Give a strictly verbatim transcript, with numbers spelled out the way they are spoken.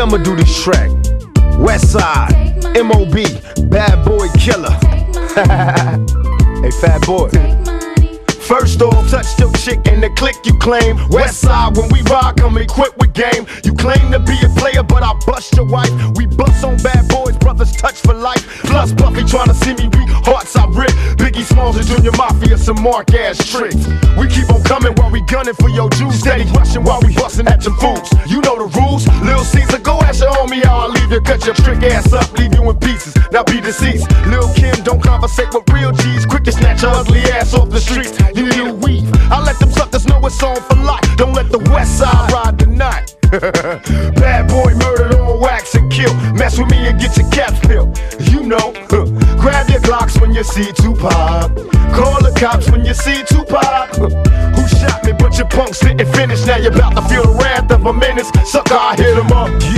Yeah, I'ma do this track. West Side, M O B, Bad Boy Killer. Hey, Fat Boy. First off, touch your chick and the click you claim. West Side, when we rock, come equipped with game. You claim to be a player, but I bust your wife. We bust on Bad Boys, brothers touch for life. Plus Buffy tryna see me weak, hearts I rip. Biggie Smalls and Junior Mafia, some mark ass tricks. We keep on coming while we gunning for your Jews. Steady rushing while we busting at your fools. You know the rules, Lil Caesar, go ask your homie how I leave you. Cut your trick ass up, leave you in pieces. Now be deceased. Lil Kim don't conversate with real G's. Quick to snatch your ugly ass off the streets. You need a weave. I let them suckers know it's on for life. Don't let the West Side ride the night. Bad boy murdered on wax and kill. Mess with me and get your caps peeled. You know, huh. Grab your Glocks when you see Tupac. Call the cops when you see Tupac. Huh. Who shot me? But your punks didn't finish. Now you're about to feel the wrath of a menace. Sucker, I hit him up.